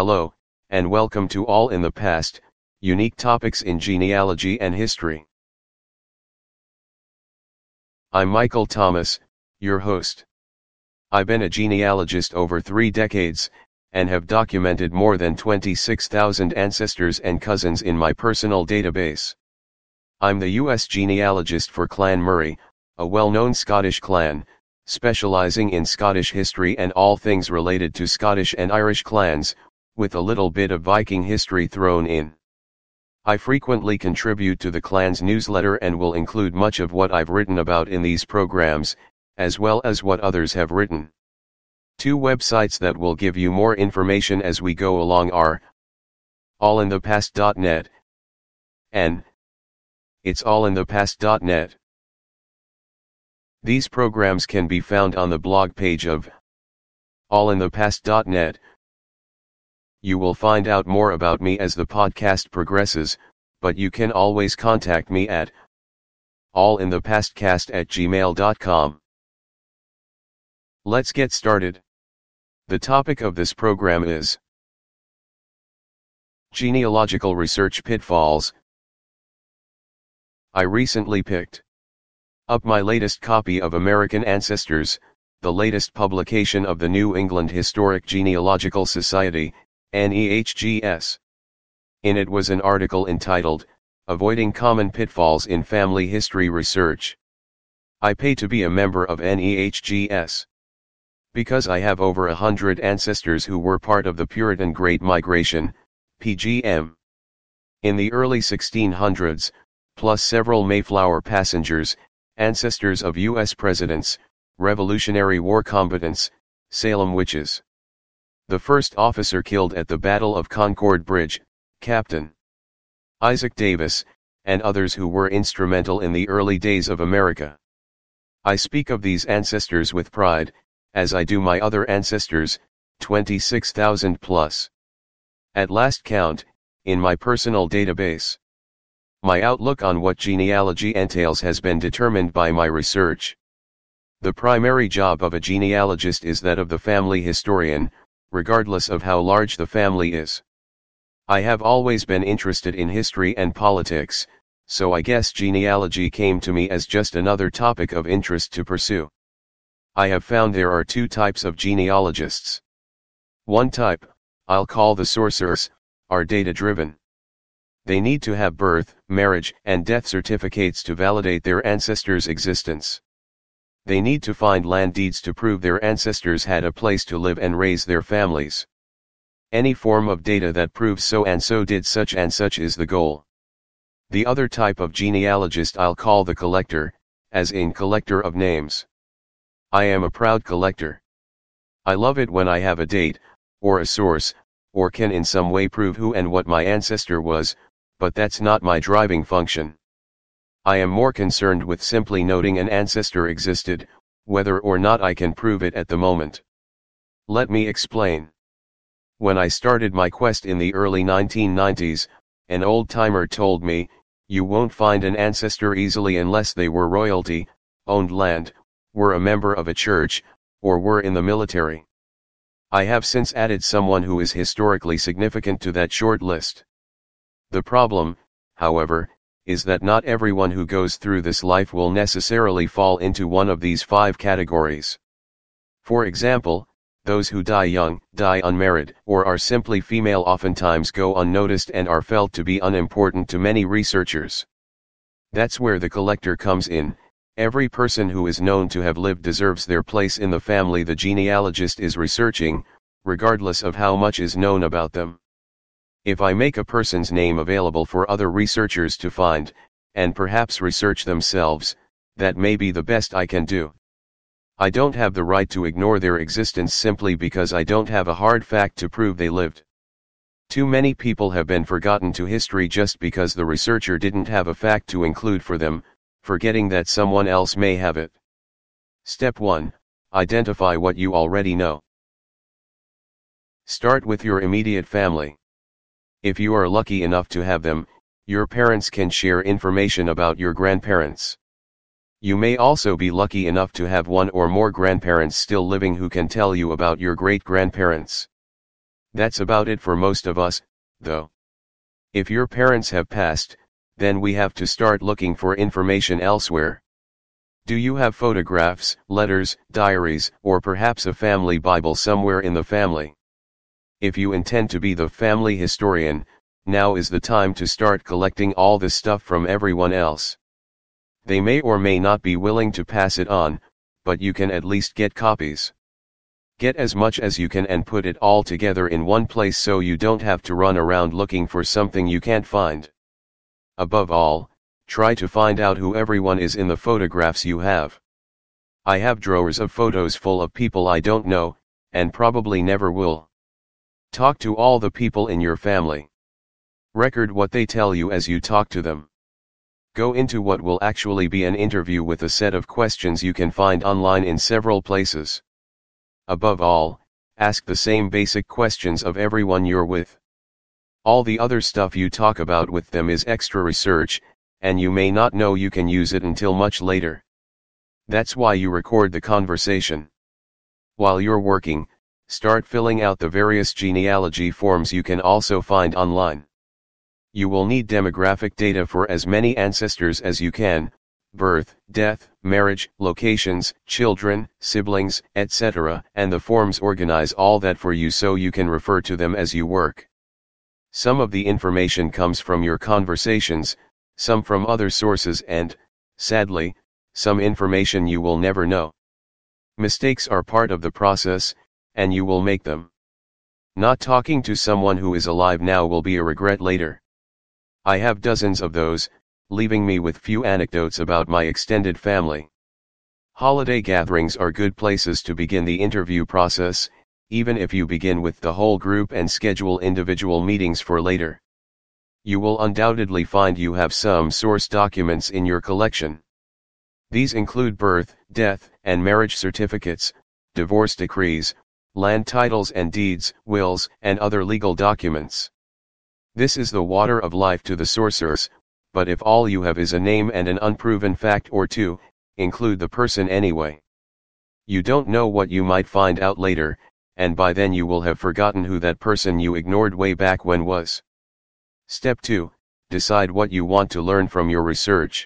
Hello, and welcome to All in the Past, unique topics in genealogy and history. I'm Michael Thomas, your host. I've been a genealogist over 3 decades, and have documented more than 26,000 ancestors and cousins in my personal database. I'm the U.S. genealogist for Clan Murray, a well-known Scottish clan, specializing in Scottish history and all things related to Scottish and Irish clans, with a little bit of Viking history thrown in. I frequently contribute to the clan's newsletter and will include much of what I've written about in these programs, as well as what others have written. 2 websites that will give you more information as we go along are allinthepast.net and it'sallinthepast.net. These programs can be found on the blog page of allinthepast.net. You will find out more about me as the podcast progresses, but you can always contact me at allinthepastcast@gmail.com. Let's get started. The topic of this program is genealogical research pitfalls. I recently picked up my latest copy of American Ancestors, the latest publication of the New England Historic Genealogical Society, NEHGS. In it was an article entitled, Avoiding Common Pitfalls in Family History Research. I pay to be a member of NEHGS. Because I have over 100 ancestors who were part of the Puritan Great Migration, PGM. In the early 1600s, plus several Mayflower passengers, ancestors of U.S. presidents, Revolutionary War combatants, Salem witches. The first officer killed at the Battle of Concord Bridge, Captain Isaac Davis, and others who were instrumental in the early days of America. I speak of these ancestors with pride, as I do my other ancestors, 26,000 plus. At last count, in my personal database. My outlook on what genealogy entails has been determined by my research. The primary job of a genealogist is that of the family historian, regardless of how large the family is. I have always been interested in history and politics, so I guess genealogy came to me as just another topic of interest to pursue. I have found there are 2 types of genealogists. One type, I'll call the sorcerers, are data-driven. They need to have birth, marriage, and death certificates to validate their ancestors' existence. They need to find land deeds to prove their ancestors had a place to live and raise their families. Any form of data that proves so and so did such and such is the goal. The other type of genealogist I'll call the collector, as in collector of names. I am a proud collector. I love it when I have a date, or a source, or can in some way prove who and what my ancestor was, but that's not my driving function. I am more concerned with simply noting an ancestor existed, whether or not I can prove it at the moment. Let me explain. When I started my quest in the early 1990s, an old-timer told me, you won't find an ancestor easily unless they were royalty, owned land, were a member of a church, or were in the military. I have since added someone who is historically significant to that short list. The problem, however, is that not everyone who goes through this life will necessarily fall into one of these 5 categories. For example, those who die young, die unmarried, or are simply female oftentimes go unnoticed and are felt to be unimportant to many researchers. That's where the collector comes in. Every person who is known to have lived deserves their place in the family the genealogist is researching, regardless of how much is known about them. If I make a person's name available for other researchers to find, and perhaps research themselves, that may be the best I can do. I don't have the right to ignore their existence simply because I don't have a hard fact to prove they lived. Too many people have been forgotten to history just because the researcher didn't have a fact to include for them, forgetting that someone else may have it. Step 1. Identify what you already know. Start with your immediate family. If you are lucky enough to have them, your parents can share information about your grandparents. You may also be lucky enough to have one or more grandparents still living who can tell you about your great-grandparents. That's about it for most of us, though. If your parents have passed, then we have to start looking for information elsewhere. Do you have photographs, letters, diaries, or perhaps a family Bible somewhere in the family? If you intend to be the family historian, now is the time to start collecting all the stuff from everyone else. They may or may not be willing to pass it on, but you can at least get copies. Get as much as you can and put it all together in one place so you don't have to run around looking for something you can't find. Above all, try to find out who everyone is in the photographs you have. I have drawers of photos full of people I don't know, and probably never will. Talk to all the people in your family. Record what they tell you as you talk to them. Go into what will actually be an interview with a set of questions you can find online in several places. Above all, ask the same basic questions of everyone you're with. All the other stuff you talk about with them is extra research, and you may not know you can use it until much later. That's why you record the conversation. While you're working, start filling out the various genealogy forms you can also find online. You will need demographic data for as many ancestors as you can: birth, death, marriage, locations, children, siblings, etc., and the forms organize all that for you so you can refer to them as you work. Some of the information comes from your conversations, some from other sources, and, sadly, some information you will never know. Mistakes are part of the process, and you will make them. Not talking to someone who is alive now will be a regret later. I have dozens of those, leaving me with few anecdotes about my extended family. Holiday gatherings are good places to begin the interview process, even if you begin with the whole group and schedule individual meetings for later. You will undoubtedly find you have some source documents in your collection. These include birth, death, and marriage certificates, divorce decrees, land titles and deeds, wills, and other legal documents. This is the water of life to the sorcerers, but if all you have is a name and an unproven fact or two, include the person anyway. You don't know what you might find out later, and by then you will have forgotten who that person you ignored way back when was. Step 2. Decide what you want to learn from your research.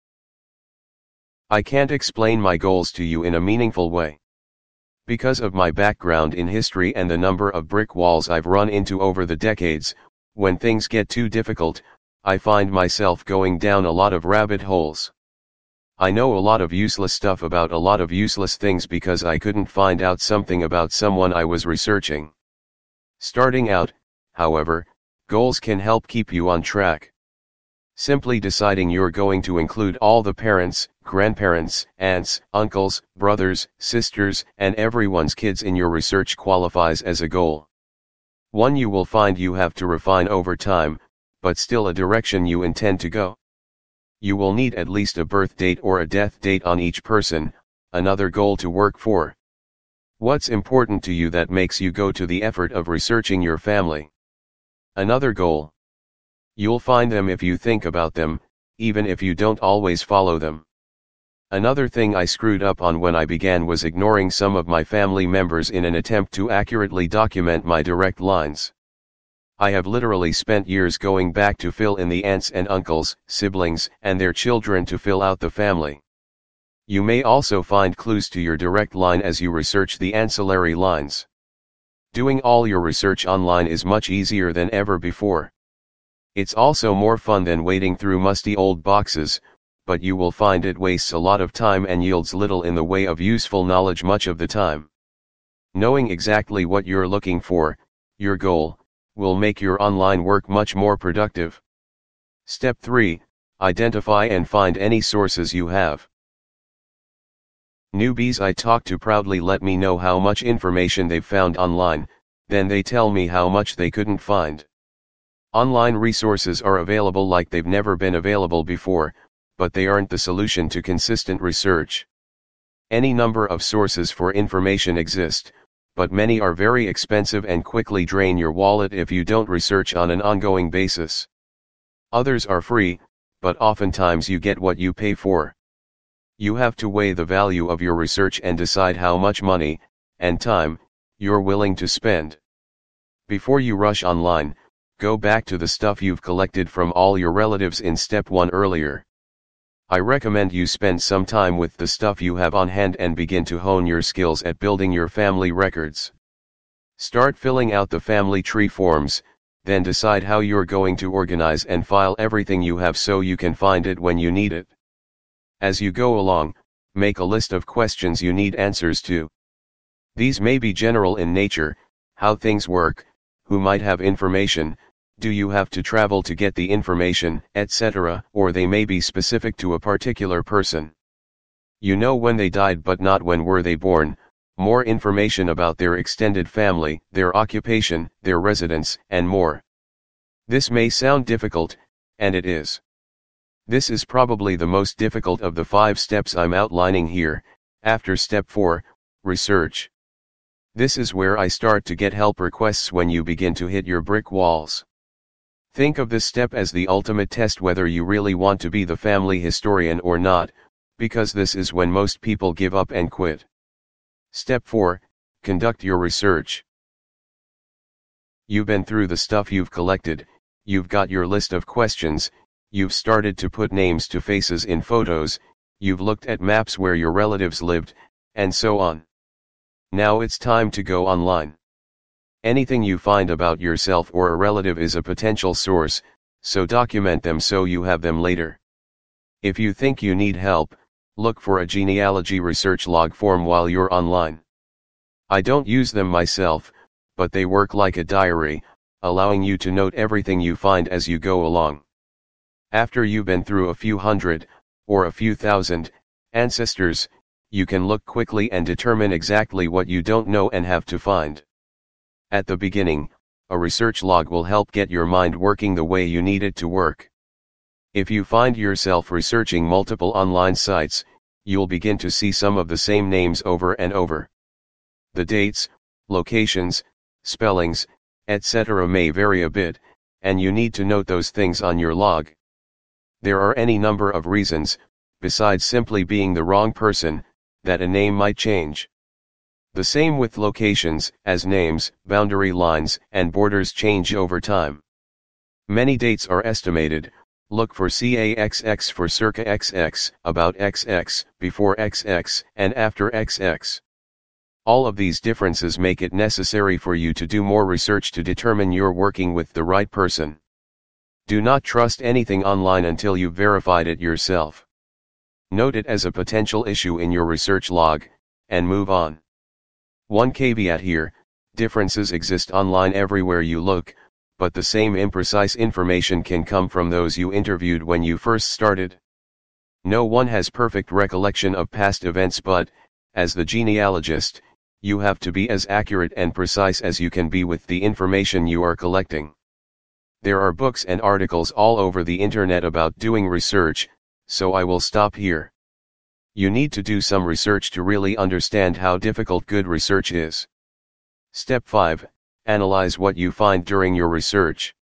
I can't explain my goals to you in a meaningful way. Because of my background in history and the number of brick walls I've run into over the decades, when things get too difficult, I find myself going down a lot of rabbit holes. I know a lot of useless stuff about a lot of useless things because I couldn't find out something about someone I was researching. Starting out, however, goals can help keep you on track. Simply deciding you're going to include all the parents, grandparents, aunts, uncles, brothers, sisters, and everyone's kids in your research qualifies as a goal. One you will find you have to refine over time, but still a direction you intend to go. You will need at least a birth date or a death date on each person, another goal to work for. What's important to you that makes you go to the effort of researching your family? Another goal. You'll find them if you think about them, even if you don't always follow them. Another thing I screwed up on when I began was ignoring some of my family members in an attempt to accurately document my direct lines. I have literally spent years going back to fill in the aunts and uncles, siblings, and their children to fill out the family. You may also find clues to your direct line as you research the ancillary lines. Doing all your research online is much easier than ever before. It's also more fun than wading through musty old boxes, but you will find it wastes a lot of time and yields little in the way of useful knowledge much of the time. Knowing exactly what you're looking for, your goal, will make your online work much more productive. Step 3. Identify and find any sources you have. Newbies I talk to proudly let me know how much information they've found online, then they tell me how much they couldn't find. Online resources are available like they've never been available before, but they aren't the solution to consistent research. Any number of sources for information exist, but many are very expensive and quickly drain your wallet if you don't research on an ongoing basis. Others are free, but oftentimes you get what you pay for. You have to weigh the value of your research and decide how much money, and time, you're willing to spend. Before you rush online, go back to the stuff you've collected from all your relatives in step 1 earlier. I recommend you spend some time with the stuff you have on hand and begin to hone your skills at building your family records. Start filling out the family tree forms, then decide how you're going to organize and file everything you have so you can find it when you need it. As you go along, make a list of questions you need answers to. These may be general in nature: how things work, who might have information, do you have to travel to get the information, etc., or they may be specific to a particular person. You know when they died but not when were they born, more information about their extended family, their occupation, their residence, and more. This may sound difficult, and it is. This is probably the most difficult of the 5 steps I'm outlining here. After step 4, research. This is where I start to get help requests when you begin to hit your brick walls. Think of this step as the ultimate test whether you really want to be the family historian or not, because this is when most people give up and quit. Step 4, conduct your research. You've been through the stuff you've collected, you've got your list of questions, you've started to put names to faces in photos, you've looked at maps where your relatives lived, and so on. Now it's time to go online. Anything you find about yourself or a relative is a potential source, so document them so you have them later. If you think you need help, look for a genealogy research log form while you're online. I don't use them myself, but they work like a diary, allowing you to note everything you find as you go along. After you've been through a few hundred, or a few thousand, ancestors, you can look quickly and determine exactly what you don't know and have to find. At the beginning, a research log will help get your mind working the way you need it to work. If you find yourself researching multiple online sites, you'll begin to see some of the same names over and over. The dates, locations, spellings, etc. may vary a bit, and you need to note those things on your log. There are any number of reasons, besides simply being the wrong person, that a name might change. The same with locations, as names, boundary lines, and borders change over time. Many dates are estimated. Look for CAXX for circa XX, about XX, before XX, and after XX. All of these differences make it necessary for you to do more research to determine you're working with the right person. Do not trust anything online until you've verified it yourself. Note it as a potential issue in your research log, and move on. One caveat here: differences exist online everywhere you look, but the same imprecise information can come from those you interviewed when you first started. No one has perfect recollection of past events, but, as the genealogist, you have to be as accurate and precise as you can be with the information you are collecting. There are books and articles all over the internet about doing research, so I will stop here. You need to do some research to really understand how difficult good research is. Step 5, analyze what you find during your research.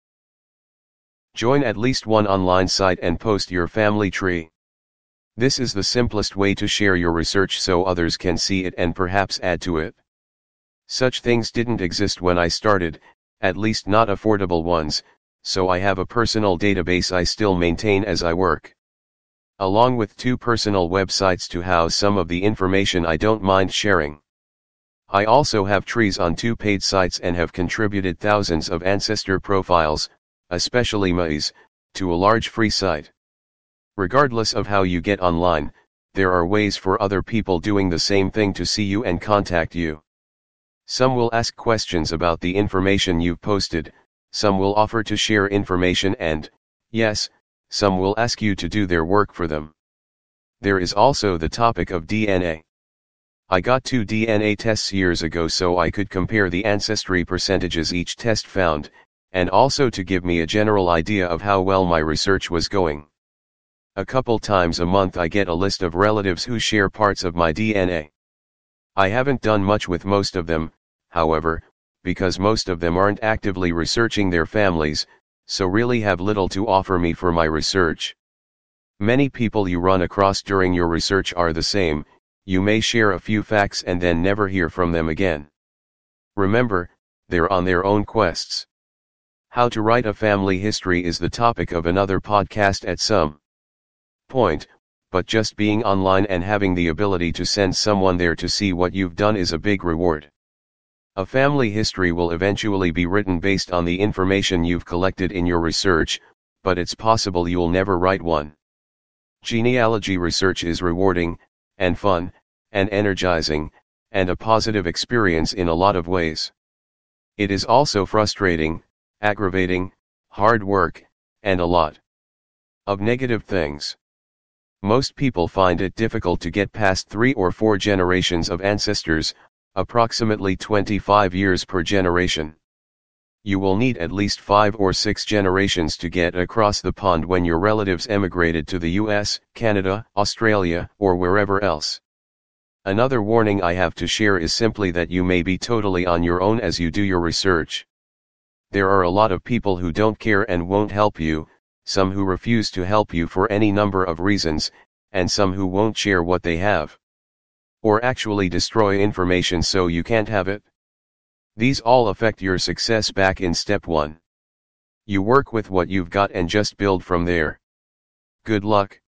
Join at least one online site and post your family tree. This is the simplest way to share your research so others can see it and perhaps add to it. Such things didn't exist when I started, at least not affordable ones, so I have a personal database I still maintain as I work. Along with 2 personal websites to house some of the information I don't mind sharing. I also have trees on 2 paid sites and have contributed thousands of ancestor profiles, especially maize, to a large free site. Regardless of how you get online, there are ways for other people doing the same thing to see you and contact you. Some will ask questions about the information you've posted, some will offer to share information, and, yes, some will ask you to do their work for them. There is also the topic of DNA. I got 2 DNA tests years ago so I could compare the ancestry percentages each test found, and also to give me a general idea of how well my research was going. A couple times a month I get a list of relatives who share parts of my DNA. I haven't done much with most of them, however, because most of them aren't actively researching their families, so really have little to offer me for my research. Many people you run across during your research are the same. You may share a few facts and then never hear from them again. Remember, they're on their own quests. How to write a family history is the topic of another podcast at some point, but just being online and having the ability to send someone there to see what you've done is a big reward. A family history will eventually be written based on the information you've collected in your research, but it's possible you'll never write one. Genealogy research is rewarding, and fun, and energizing, and a positive experience in a lot of ways. It is also frustrating, aggravating, hard work, and a lot of negative things. Most people find it difficult to get past 3 or 4 generations of ancestors, approximately 25 years per generation. You will need at least 5 or 6 generations to get across the pond when your relatives emigrated to the US, Canada, Australia, or wherever else. Another warning I have to share is simply that you may be totally on your own as you do your research. There are a lot of people who don't care and won't help you, some who refuse to help you for any number of reasons, and some who won't share what they have, or actually destroy information so you can't have it. These all affect your success back in step 1. You work with what you've got and just build from there. Good luck.